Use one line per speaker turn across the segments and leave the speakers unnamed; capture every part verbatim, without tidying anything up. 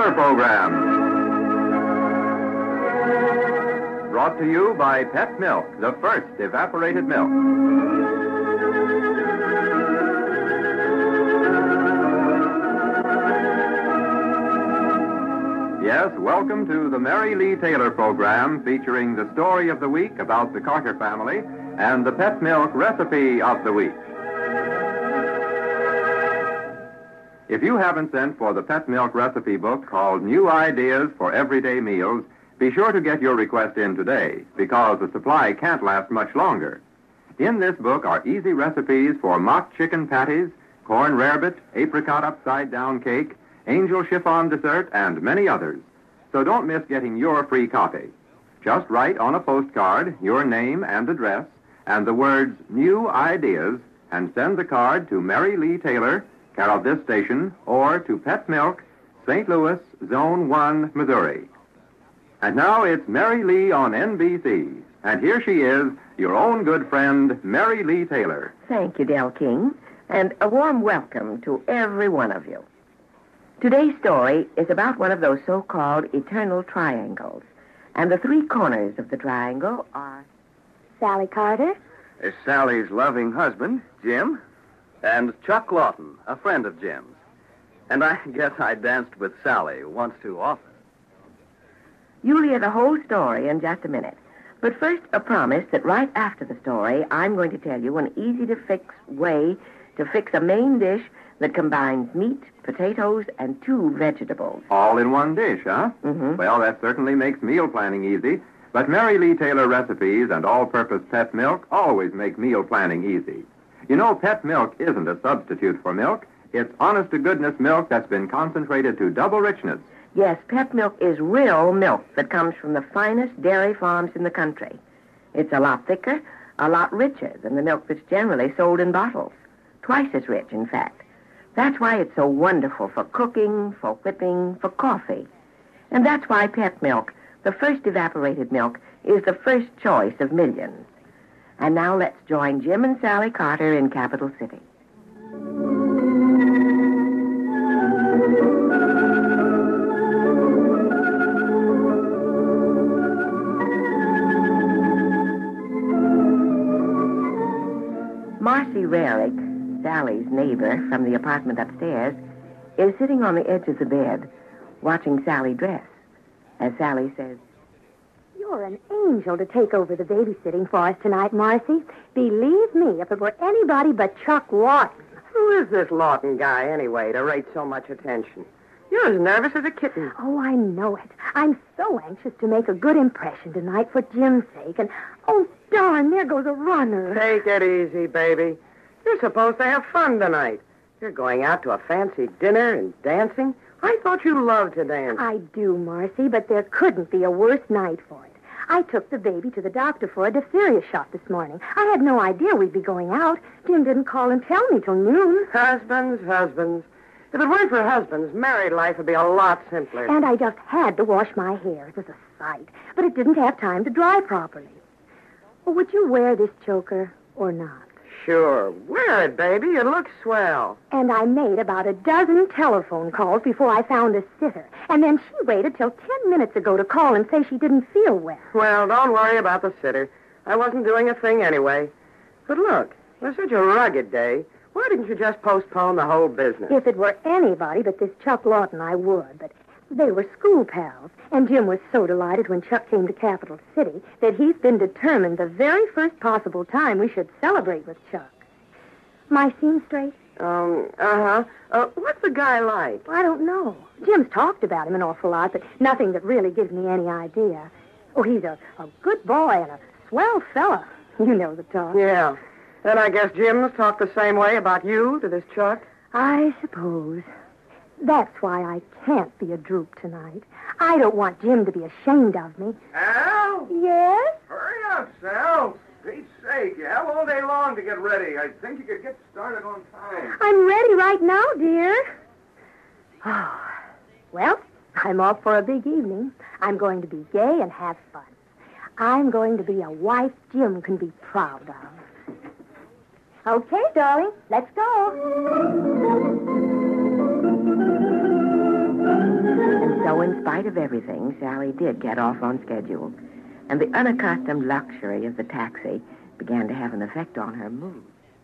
Taylor Program. Brought to you by Pet Milk, the first evaporated milk. Yes, welcome to the Mary Lee Taylor Program, featuring the story of the week about the Carter family and the Pet Milk recipe of the week. If you haven't sent for the Pet Milk recipe book called New Ideas for Everyday Meals, be sure to get your request in today, because the supply can't last much longer. In this book are easy recipes for mock chicken patties, corn rarebit, apricot upside-down cake, angel chiffon dessert, and many others. So don't miss getting your free copy. Just write on a postcard your name and address and the words New Ideas, and send the card to Mary Lee Taylor, care of this station, or to Pet Milk, Saint Louis, Zone one, Missouri. And now it's Mary Lee on N B C. And here she is, your own good friend, Mary Lee Taylor.
Thank you, Del King, and a warm welcome to every one of you. Today's story is about one of those so-called eternal triangles. And the three corners of the triangle are
Sally Carter,
Is Sally's loving husband, Jim, and Chuck Lawton, a friend of Jim's. And I guess I danced with Sally once too often.
You'll hear the whole story in just a minute. But first, a promise that right after the story, I'm going to tell you an easy-to-fix way to fix a main dish that combines meat, potatoes, and two vegetables.
All in one dish, huh?
Mm-hmm.
Well, that certainly makes meal planning easy. But Mary Lee Taylor recipes and all-purpose Pet Milk always make meal planning easy. You know, Pet Milk isn't a substitute for milk. It's honest-to-goodness milk that's been concentrated to double richness.
Yes, Pet Milk is real milk that comes from the finest dairy farms in the country. It's a lot thicker, a lot richer than the milk that's generally sold in bottles. Twice as rich, in fact. That's why it's so wonderful for cooking, for whipping, for coffee. And that's why Pet Milk, the first evaporated milk, is the first choice of millions. And now let's join Jim and Sally Carter in Capital City. Marcy Rarick, Sally's neighbor from the apartment upstairs, is sitting on the edge of the bed, watching Sally dress. As Sally says,
you're an angel to take over the babysitting for us tonight, Marcy. Believe me, if it were anybody but Chuck Lawton.
Who is this Lawton guy, anyway, to rate so much attention? You're as nervous as a kitten.
Oh, I know it. I'm so anxious to make a good impression tonight for Jim's sake. And, oh, darn, there goes a runner.
Take it easy, baby. You're supposed to have fun tonight. You're going out to a fancy dinner and dancing. I thought you loved to dance.
I do, Marcy, but there couldn't be a worse night for it. I took the baby to the doctor for a diphtheria shot this morning. I had no idea we'd be going out. Jim didn't call and tell me till noon.
Husbands, husbands. If it weren't for husbands, married life would be a lot simpler.
And I just had to wash my hair. It was a sight. But it didn't have time to dry properly. Well, would you wear this choker or not?
Sure. Wear it, baby. It looks swell.
And I made about a dozen telephone calls before I found a sitter. And then she waited till ten minutes ago to call and say she didn't feel well.
Well, don't worry about the sitter. I wasn't doing a thing anyway. But look, it was such a rugged day. Why didn't you just postpone the whole business?
If it were anybody but this Chuck Lawton, I would. But they were school pals. And Jim was so delighted when Chuck came to Capital City that he's been determined the very first possible time we should celebrate with Chuck. My seam straight?
Um, uh-huh. Uh, what's the guy like?
I don't know. Jim's talked about him an awful lot, but nothing that really gives me any idea. Oh, he's a, a good boy and a swell fella. You know the talk.
Yeah. Then I guess Jim's talked the same way about you to this Chuck?
I suppose. That's why I can't be a droop tonight. I don't want Jim to be ashamed of me.
Al?
Yes?
Hurry up, Sal. For Pete's sake, you have all day long to get ready. I think you could get started on time.
I'm ready right now, dear. Oh, well, I'm off for a big evening. I'm going to be gay and have fun. I'm going to be a wife Jim can be proud of. Okay, darling, let's go.
And so, in spite of everything, Sally did get off on schedule. And the unaccustomed luxury of the taxi began to have an effect on her mood.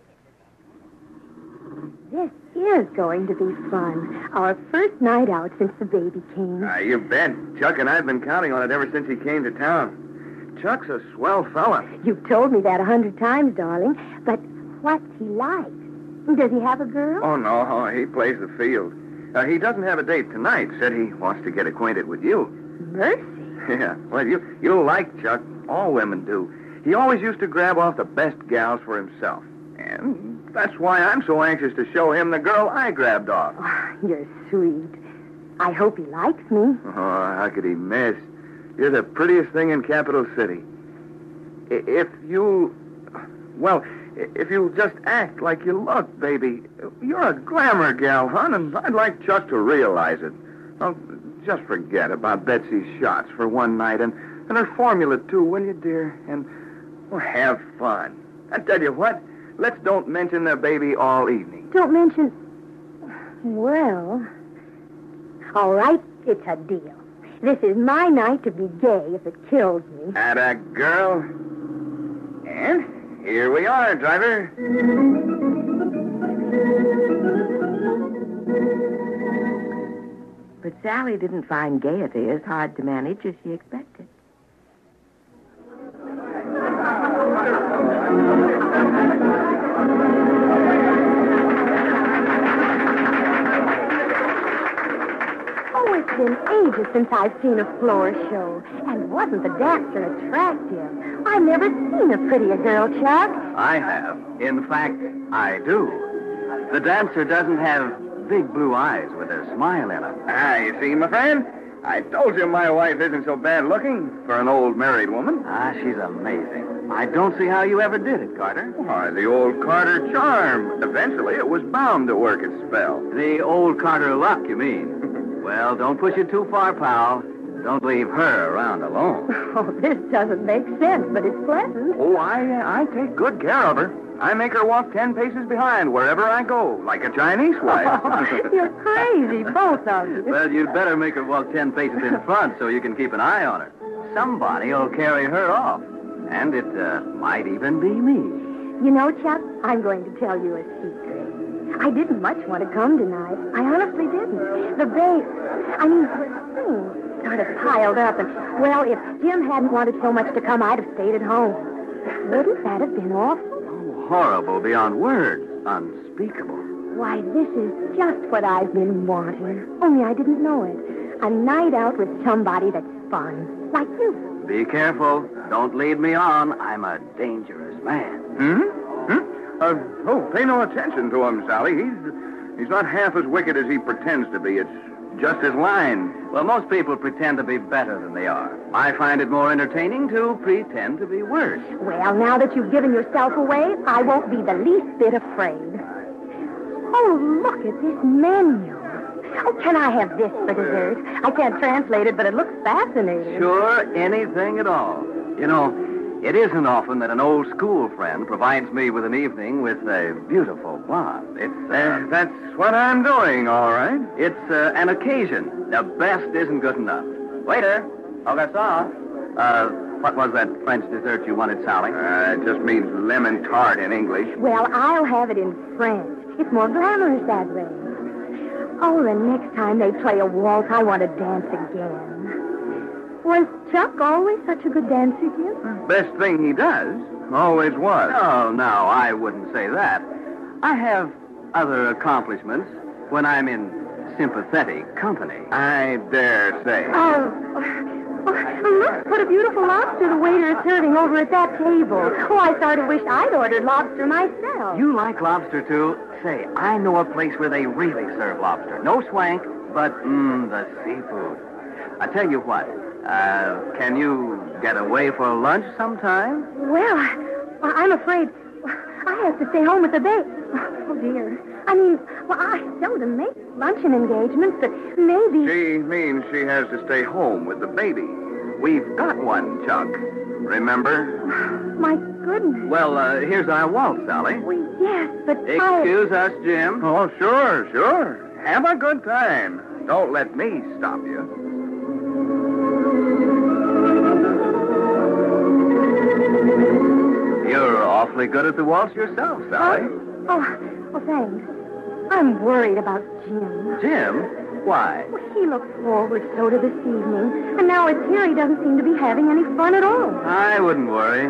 This is going to be fun. Our first night out since the baby came.
Ah, you bet. Chuck and I've been counting on it ever since he came to town. Chuck's a swell fella.
You've told me that a hundred times, darling. But what's he like? Does he have a girl?
Oh, no, he plays the field. Uh, he doesn't have a date tonight. Said he wants to get acquainted with you.
Mercy.
Yeah, well, you, you'll like Chuck. All women do. He always used to grab off the best gals for himself. And that's why I'm so anxious to show him the girl I grabbed off.
Oh, you're sweet. I hope he likes me.
Oh, how could he miss? You're the prettiest thing in Capital City. I- If you... Well, i- if you just act like you look, baby. You're a glamour gal, hon, and I'd like Chuck to realize it. Oh, just forget about Betsy's shots for one night, and, and her formula, too, will you, dear? And well, have fun. I tell you what, let's don't mention the baby all evening.
Don't mention... Well... All right, it's a deal. This is my night to be gay if it kills me.
Atta girl. And here we are, driver.
But Sally didn't find gaiety as hard to manage as she expected.
Oh, it's been ages since I've seen a floor show. And wasn't the dancer attractive? I've never seen a prettier girl, Chuck.
I have. In fact, I do. The dancer doesn't have big blue eyes with a smile in them. Ah, you see, my friend? I told you my wife isn't so bad looking for an old married woman. Ah, she's amazing. I don't see how you ever did it, Carter. Why, the old Carter charm. Eventually, it was bound to work its spell. The old Carter luck, you mean? Well, don't push it too far, pal. Don't leave her around alone.
Oh, this doesn't make sense, but it's pleasant.
Oh, I uh, I take good care of her. I make her walk ten paces behind wherever I go, like a Chinese wife.
You're crazy, both of you.
Well, you'd better make her walk ten paces in front so you can keep an eye on her. Somebody will carry her off. And it uh, might even be me.
You know, Chuck, I'm going to tell you a secret. I didn't much want to come tonight. I honestly didn't. The babe, I mean, the things sort of piled up. And, well, if Jim hadn't wanted so much to come, I'd have stayed at home. Wouldn't that have been awful?
Oh, horrible beyond words. Unspeakable.
Why, this is just what I've been wanting. Only I didn't know it. A night out with somebody that's fun, like you.
Be careful. Don't lead me on. I'm a dangerous man. Hmm? Hmm? Uh, oh, pay no attention to him, Sally. He's he's not half as wicked as he pretends to be. It's just his line. Well, most people pretend to be better than they are. I find it more entertaining to pretend to be worse.
Well, now that you've given yourself away, I won't be the least bit afraid. Oh, look at this menu. Oh, can I have this for dessert? I can't translate it, but it looks fascinating.
Sure, anything at all. You know, it isn't often that an old school friend provides me with an evening with a beautiful blonde. It's, uh, that's what I'm doing, all right. It's uh, an occasion. The best isn't good enough. Waiter, au garçon. Uh, what was that French dessert you wanted, Sally? Uh, it just means lemon tart in English.
Well, I'll have it in French. It's more glamorous that way. Oh, the next time they play a waltz, I want to dance again. Was Chuck always such a good dancer, Jim?
Best thing he does. Always was. Oh, no, I wouldn't say that. I have other accomplishments when I'm in sympathetic company. I dare say.
Oh, oh, look, what a beautiful lobster the waiter is serving over at that table. Oh, I sort of wish I'd ordered lobster myself.
You like lobster, too? Say, I know a place where they really serve lobster. No swank, but, mmm, the seafood. I tell you what, uh, can you get away for lunch sometime?
Well, I'm afraid I have to stay home with the baby. Oh, dear. I mean, well, I seldom make luncheon engagements, but maybe...
She means she has to stay home with the baby. We've got one, Chuck. Remember?
My goodness.
Well, uh, here's our waltz, Sally.
Well, yes, but
Excuse
I...
us, Jim. Oh, sure, sure. Have a good time. Don't let me stop you. You're awfully good at the waltz yourself, Sally.
Oh, oh, well, thanks. I'm worried about Jim.
Jim? Why?
Well, he looked forward so to this evening, and now it's here he doesn't seem to be having any fun at all.
I wouldn't worry.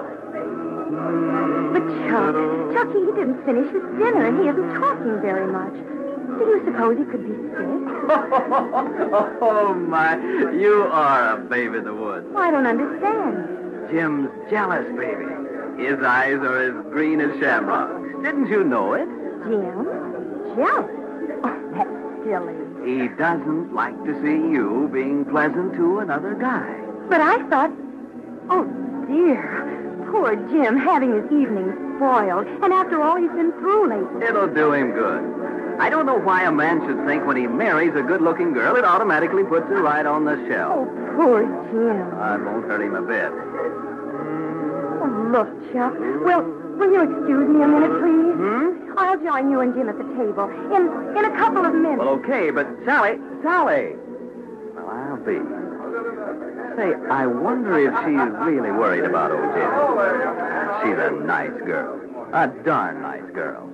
But Chuck, Chucky, he didn't finish his dinner, and he isn't talking very much. Do you suppose he could be sick?
Oh, my. You are a babe in the woods.
Well, I don't understand.
Jim's jealous, baby. His eyes are as green as shamrocks. Didn't you know it?
Jim? Jealous? Oh, that's silly.
He doesn't like to see you being pleasant to another guy.
But I thought... Oh, dear. Poor Jim having his evening spoiled. And after all he's been through lately.
It'll do him good. I don't know why a man should think when he marries a good-looking girl, it automatically puts her right on the shelf.
Oh, poor Jim.
I won't hurt him a bit.
Oh, look, Chuck. Well, will you excuse me a minute, please?
Hmm?
I'll join you and Jim at the table in in a couple of minutes.
Well, okay, but Sally, Sally. Well, I'll be. Say, I wonder if she's really worried about old Jim. She's a nice girl. A darn nice girl.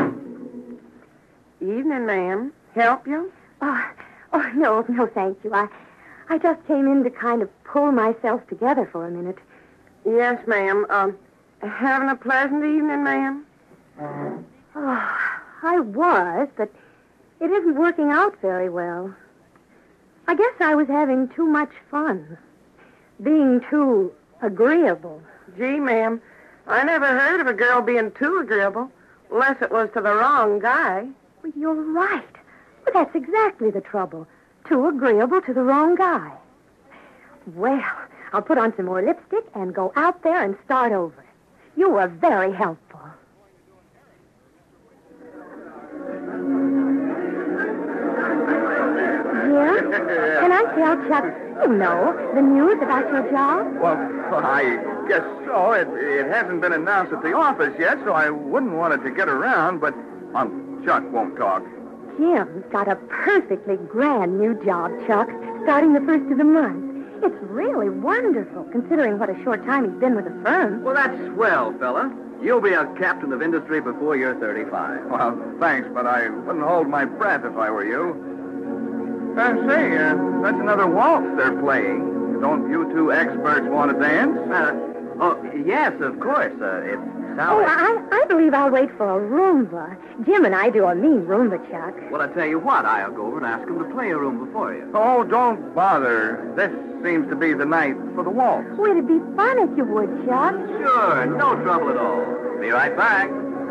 Evening, ma'am. Help you?
Oh, oh, no, no, thank you. I, I just came in to kind of pull myself together for a minute.
Yes, ma'am. Um, having a pleasant evening, ma'am?
Oh, I was, but it isn't working out very well. I guess I was having too much fun. Being too agreeable.
Gee, ma'am, I never heard of a girl being too agreeable, unless it was to the wrong guy.
Well, you're right. But that's exactly the trouble. Too agreeable to the wrong guy. Well, I'll put on some more lipstick and go out there and start over. You were very helpful. Jim, can I tell Chuck, you know, the news about your job?
Well, I guess so. It, it hasn't been announced at the office yet, so I wouldn't want it to get around, but um, Chuck won't talk.
Jim's got a perfectly grand new job, Chuck, starting the first of the month. It's really wonderful, considering what a short time he's been with the firm.
Well, that's swell, fella. You'll be a captain of industry before you're thirty-five. Well, thanks, but I wouldn't hold my breath if I were you. Uh, say, uh, that's another waltz they're playing. Don't you two experts want to dance? Uh, oh, yes, of course. Uh, it's Sally.
Oh, I, I believe I'll wait for a Roomba. Jim and I do a mean Roomba, Chuck.
Well, I tell you what, I'll go over and ask him to play a Roomba for you.
Oh, don't bother. This seems to be the night for the waltz.
Well, it'd be fun if you would, Chuck.
Sure, no trouble at all. Be right back.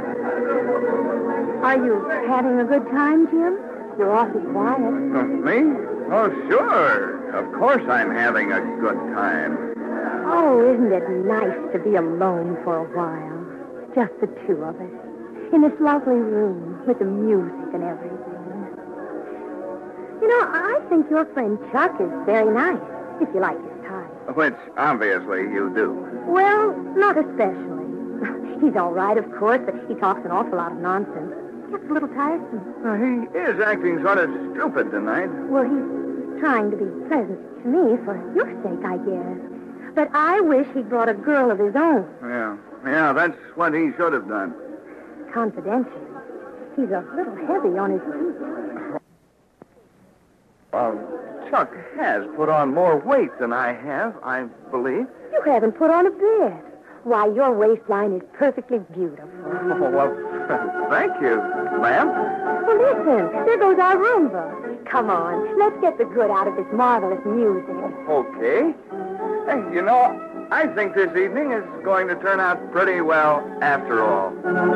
Are you having a good time, Jim? You're awfully quiet.
Uh, me? Oh, sure. Of course I'm having a good time.
Oh, isn't it nice to be alone for a while? Just the two of us. In this lovely room with the music and everything. You know, I think your friend Chuck is very nice, if you like his type.
Which, obviously, you do.
Well, not especially. He's all right, of course, but he talks an awful lot of nonsense. Gets a little tiresome.
Uh, he is acting sort of stupid tonight.
Well, he's trying to be pleasant to me for your sake, I guess. But I wish he'd brought a girl of his own.
Yeah, yeah, that's what he should have done.
Confidentially, he's a little heavy on his feet.
Well, Chuck has put on more weight than I have, I believe.
You haven't put on a bit. Why, your waistline is perfectly beautiful.
Oh, well, thank you, ma'am.
Well, listen, there goes our Roomba. Come on, let's get the good out of this marvelous music.
Okay. Hey, you know, I think this evening is going to turn out pretty well after all.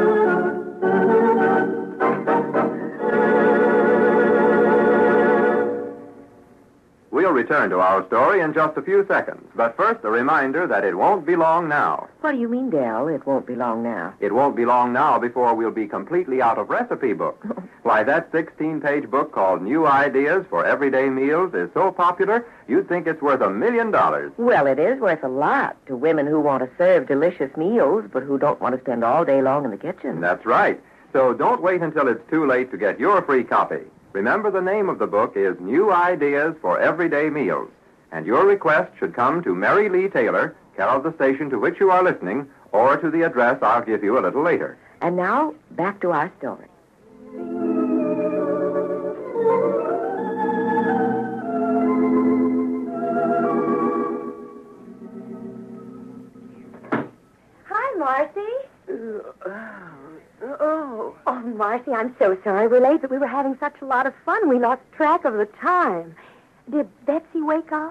We'll return to our story in just a few seconds. But first, a reminder that it won't be long now.
What do you mean, Dell? It won't be long now.
It won't be long now before we'll be completely out of recipe books. Why, that sixteen-page book called New Ideas for Everyday Meals is so popular, you'd think it's worth a million dollars.
Well, it is worth a lot to women who want to serve delicious meals, but who don't want to spend all day long in the kitchen.
That's right. So don't wait until it's too late to get your free copy. Remember, the name of the book is New Ideas for Everyday Meals, and your request should come to Mary Lee Taylor, care of the station to which you are listening, or to the address I'll give you a little later.
And now, back to our story.
Hi, Marcy. Oh, oh, Marcy, I'm so sorry we're late, but we were having such a lot of fun. We lost track of the time. Did Betsy wake up?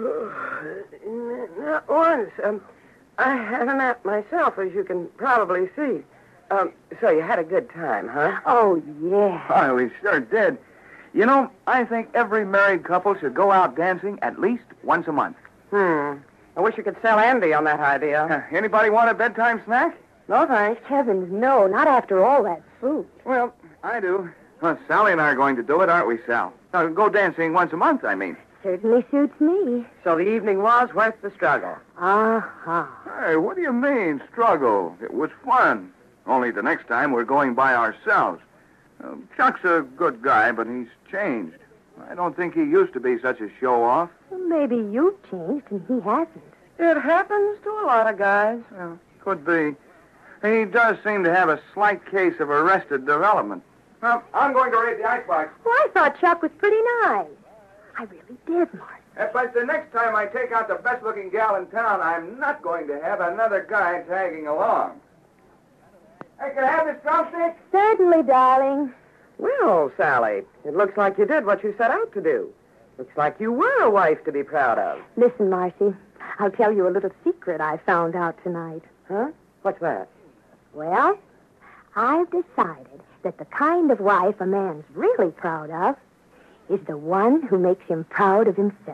Not once. Um, I had a nap myself, as you can probably see. Um, so you had a good time, huh?
Oh, yeah.
Oh, we sure did. You know, I think every married couple should go out dancing at least once a month.
Hmm. I wish you could sell Andy on that idea.
Uh, anybody want a bedtime snack?
No, thanks.
Heavens, no, not after all that fruit.
Well, I do. Well, Sally and I are going to do it, aren't we, Sal? Uh, go dancing once a month, I mean.
Certainly suits me.
So the evening was worth the struggle.
Uh-huh.
Hey, what do you mean, struggle? It was fun. Only the next time we're going by ourselves. Uh, Chuck's a good guy, but he's changed. I don't think he used to be such a show-off.
Well, maybe you've changed and he hasn't.
It happens to a lot of guys.
Well, could be. He does seem to have a slight case of arrested development. Well, I'm going to raid the icebox.
Well, I thought Chuck was pretty nice. I really did, Marcy.
Uh, but the next time I take out the best-looking gal in town, I'm not going to have another guy tagging along. Hey, can I have this drumstick?
Certainly, darling.
Well, Sally, it looks like you did what you set out to do. Looks like you were a wife to be proud of.
Listen, Marcy, I'll tell you a little secret I found out tonight.
Huh? What's that?
Well, I've decided that the kind of wife a man's really proud of is the one who makes him proud of himself.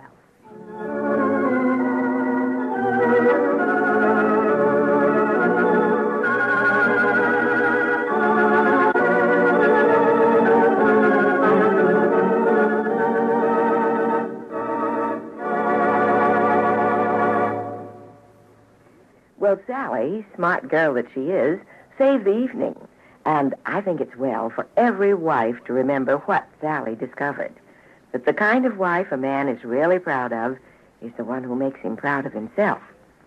Well, Sally, smart girl that she is, saved the evening. And I think it's well for every wife to remember what Sally discovered. That the kind of wife a man is really proud of is the one who makes him proud of himself.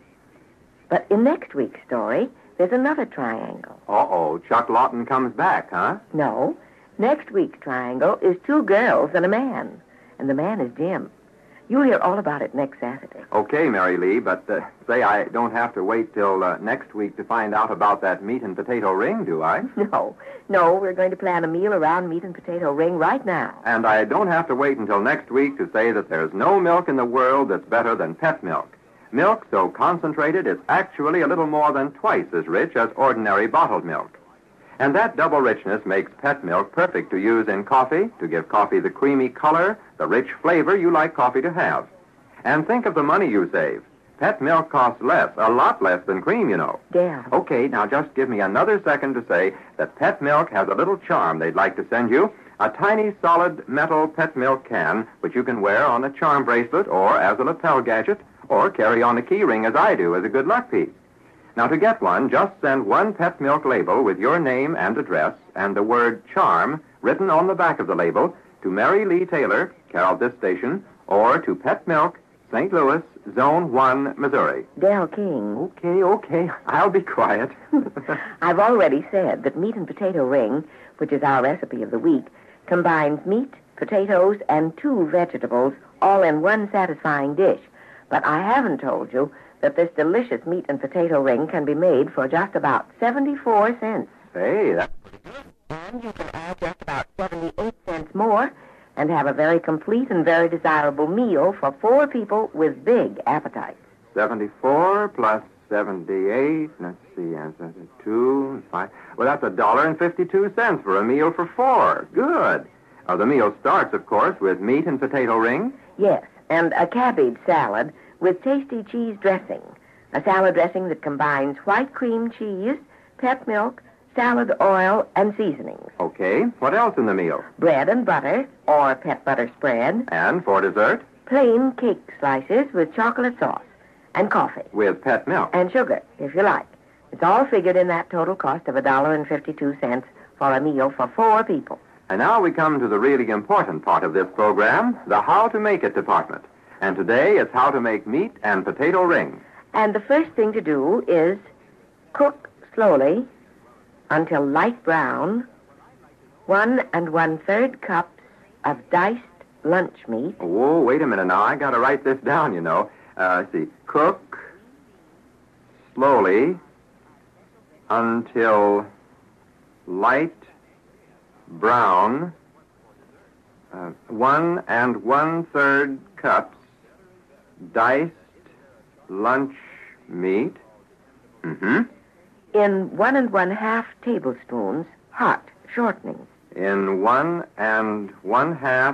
But in next week's story, there's another triangle.
Uh-oh, Chuck Lawton comes back, huh?
No, next week's triangle is two girls and a man. And the man is Jim. You'll hear all about it next Saturday.
Okay, Mary Lee, but uh, say I don't have to wait till uh, next week to find out about that meat and potato ring, do I?
No, no, we're going to plan a meal around meat and potato ring right now.
And I don't have to wait until next week to say that there's no milk in the world that's better than pet milk. Milk so concentrated it's actually a little more than twice as rich as ordinary bottled milk. And that double richness makes pet milk perfect to use in coffee, to give coffee the creamy color, the rich flavor you like coffee to have. And think of the money you save. Pet milk costs less, a lot less than cream, you know.
Yeah.
Okay, now just give me another second to say that Pet Milk has a little charm they'd like to send you. A tiny, solid metal Pet Milk can, which you can wear on a charm bracelet or as a lapel gadget, or carry on a key ring as I do as a good luck piece. Now, to get one, just send one Pet Milk label with your name and address and the word charm written on the back of the label to Mary Lee Taylor, care of this station, or to Pet Milk, Saint Louis, Zone one, Missouri.
Del King.
Okay, okay, I'll be quiet.
I've already said that meat and potato ring, which is our recipe of the week, combines meat, potatoes, and two vegetables all in one satisfying dish. But I haven't told you that this delicious meat and potato ring can be made for just about seventy-four cents.
Hey, that's...
And you can add just about seventy-eight cents more and have a very complete and very desirable meal for four people with big appetites.
seventy-four plus seventy-eight, let's see, that's two, five. Well, that's a dollar and fifty-two cents for a meal for four. Good. Uh, the meal starts, of course, with meat and potato ring.
Yes, and a cabbage salad with tasty cheese dressing. A salad dressing that combines white cream cheese, pet milk, salad oil, and seasonings.
Okay, what else in the meal?
Bread and butter, or pet butter spread.
And for dessert?
Plain cake slices with chocolate sauce. And coffee.
With pet milk.
And sugar, if you like. It's all figured in that total cost of a dollar and fifty-two cents for a meal for four people.
And now we come to the really important part of this program, the How to Make It department. And today it's how to make meat and potato rings.
And the first thing to do is cook slowly until light brown, one and one-third cups of diced lunch meat.
Oh, wait a minute now. I got to write this down, you know. Uh, let's see. Cook slowly until light brown, uh, one and one-third cups diced lunch meat. Mm-hmm.
In one and one-half tablespoons hot shortening.
In one and one-half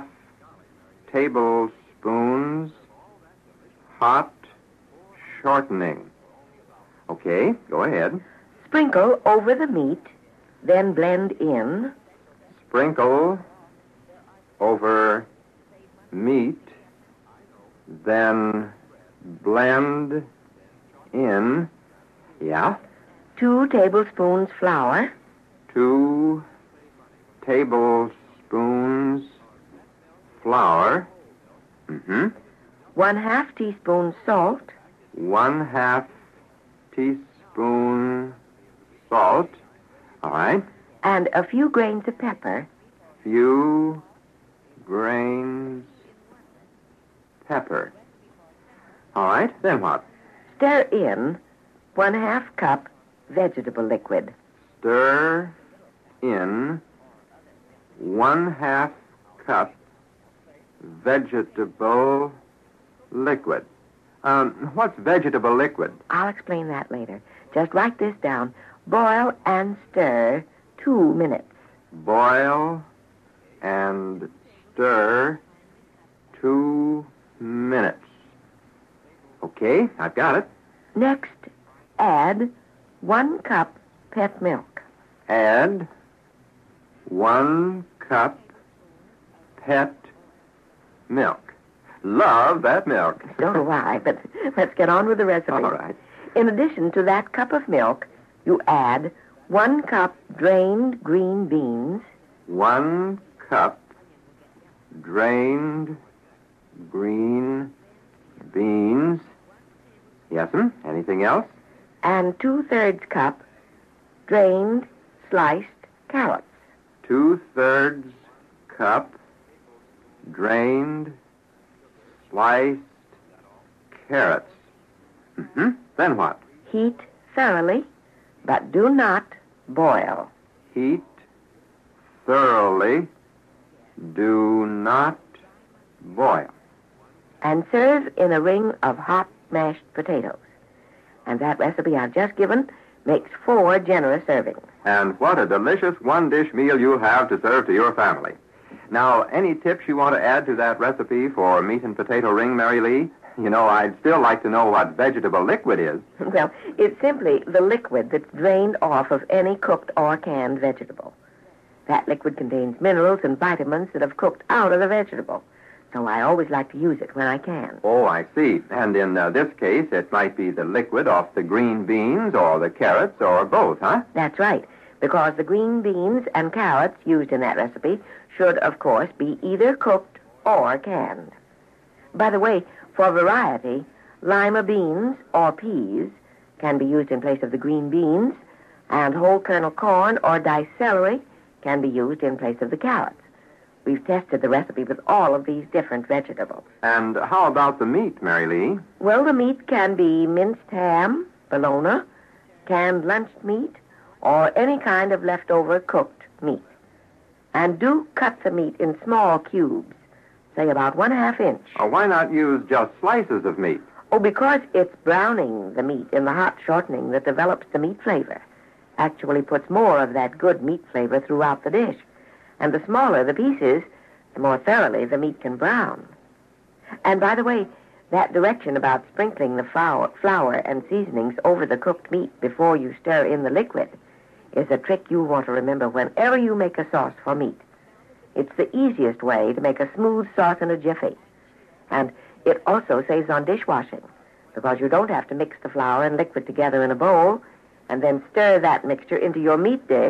tablespoons hot shortening. Okay, go ahead.
Sprinkle over the meat, then blend in.
Sprinkle over meat, then blend in. Yeah.
Two tablespoons flour.
Two tablespoons flour. Mm-hmm.
One half teaspoon salt.
One half teaspoon salt. All right.
And a few grains of pepper.
Few grains pepper. All right. Then what?
Stir in one half cup vegetable liquid.
Stir in one half cup vegetable liquid. Um, what's vegetable liquid?
I'll explain that later. Just write this down. Boil and stir two minutes.
Boil and stir two minutes. Okay, I've got it.
Next, add one cup pet milk.
Add one cup pet milk. Love that milk.
So do I, but let's get on with the recipe.
All right.
In addition to that cup of milk, you add one cup drained green beans.
One cup drained green beans. Yes'm. Anything else?
And two-thirds cup drained sliced carrots.
Two-thirds cup drained sliced carrots. Mm-hmm. Then what?
Heat thoroughly, but do not boil.
Heat thoroughly. Do not boil.
And serve in a ring of hot mashed potatoes. And that recipe I've just given makes four generous servings.
And what a delicious one-dish meal you'll have to serve to your family. Now, any tips you want to add to that recipe for meat and potato ring, Mary Lee? You know, I'd still like to know what vegetable liquid is.
Well, it's simply the liquid that's drained off of any cooked or canned vegetable. That liquid contains minerals and vitamins that have cooked out of the vegetable. So I always like to use it when I can.
Oh, I see. And in uh, this case, it might be the liquid off the green beans or the carrots or both, huh?
That's right, because the green beans and carrots used in that recipe should, of course, be either cooked or canned. By the way, for variety, lima beans or peas can be used in place of the green beans, and whole kernel corn or diced celery can be used in place of the carrots. We've tested the recipe with all of these different vegetables.
And how about the meat, Mary Lee?
Well, the meat can be minced ham, bologna, canned lunch meat, or any kind of leftover cooked meat. And do cut the meat in small cubes, say about one half inch.
Or why not use just slices of meat?
Oh, because it's browning the meat in the hot shortening that develops the meat flavor. Actually puts more of that good meat flavor throughout the dish. And the smaller the pieces, the more thoroughly the meat can brown. And by the way, that direction about sprinkling the flour, flour and seasonings over the cooked meat before you stir in the liquid is a trick you'll want to remember whenever you make a sauce for meat. It's the easiest way to make a smooth sauce in a jiffy. And it also saves on dishwashing, because you don't have to mix the flour and liquid together in a bowl and then stir that mixture into your meat dish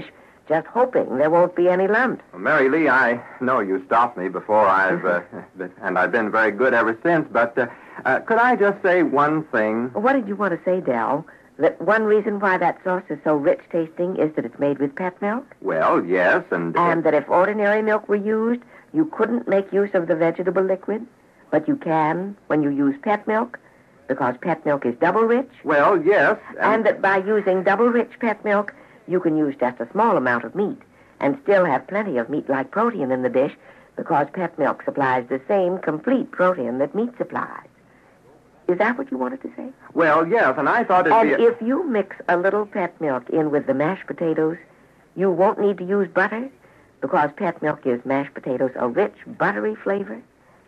just hoping there won't be any lumps.
Well, Mary Lee, I know you stopped me before I've, uh, been- and I've been very good ever since, but uh, uh, could I just say one thing?
What did you want to say, Del? That one reason why that sauce is so rich tasting is that it's made with pet milk?
Well, yes, and... uh,
And that if ordinary milk were used, you couldn't make use of the vegetable liquid, but you can when you use pet milk, because pet milk is double rich,
Well, yes.
and that by using double rich pet milk, you can use just a small amount of meat and still have plenty of meat-like protein in the dish, because pet milk supplies the same complete protein that meat supplies. Is that what you wanted to say?
Well, yes, and I thought it'd
And
be... a-
if you mix a little pet milk in with the mashed potatoes, you won't need to use butter, because pet milk gives mashed potatoes a rich, buttery flavor.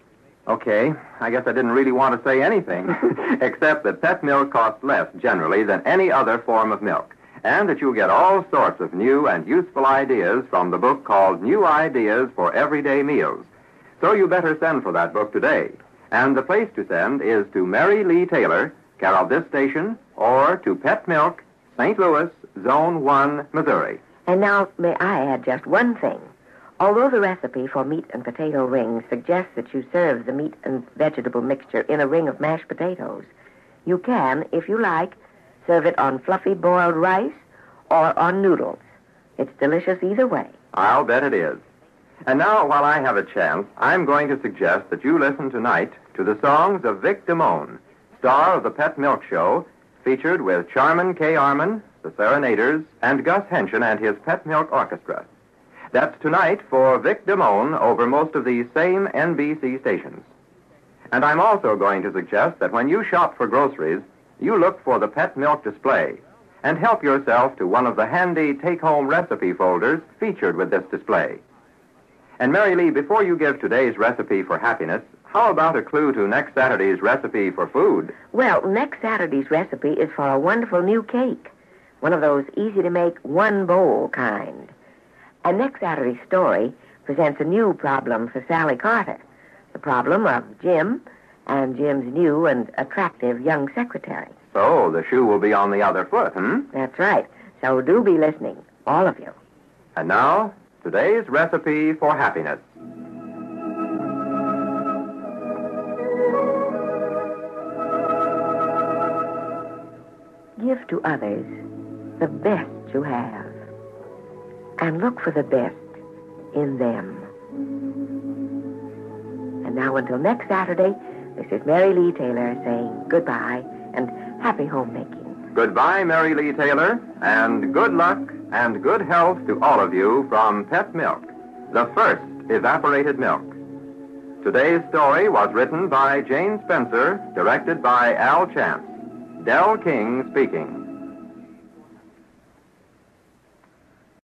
Okay, I guess I didn't really want to say anything, except that pet milk costs less generally than any other form of milk, and that you'll get all sorts of new and useful ideas from the book called New Ideas for Everyday Meals. So you better send for that book today. And the place to send is to Mary Lee Taylor, care of this station, or to Pet Milk, Saint Louis, Zone one, Missouri.
And now, may I add just one thing? Although the recipe for meat and potato rings suggests that you serve the meat and vegetable mixture in a ring of mashed potatoes, you can, if you like, serve it on fluffy boiled rice or on noodles. It's delicious either way.
I'll bet it is. And now, while I have a chance, I'm going to suggest that you listen tonight to the songs of Vic Damone, star of the Pet Milk Show, featured with Charmin K. Arman, the Serenaders, and Gus Henshin and his Pet Milk Orchestra. That's tonight for Vic Damone over most of these same N B C stations. And I'm also going to suggest that when you shop for groceries, you look for the Pet Milk display and help yourself to one of the handy take-home recipe folders featured with this display. And Mary Lee, before you give today's recipe for happiness, how about a clue to next Saturday's recipe for food?
Well, next Saturday's recipe is for a wonderful new cake, one of those easy-to-make one-bowl kind. And next Saturday's story presents a new problem for Sally Carter, the problem of Jim and Jim's new and attractive young secretary.
So, the shoe will be on the other foot, hmm?
That's right. So do be listening, all of you.
And now, today's recipe for happiness.
Give to others the best you have, and look for the best in them. And now until next Saturday, this is Mary Lee Taylor saying goodbye and happy homemaking.
Goodbye, Mary Lee Taylor, and good luck and good health to all of you from Pet Milk, the first evaporated milk. Today's story was written by Jane Spencer, directed by Al Chance. Del King speaking.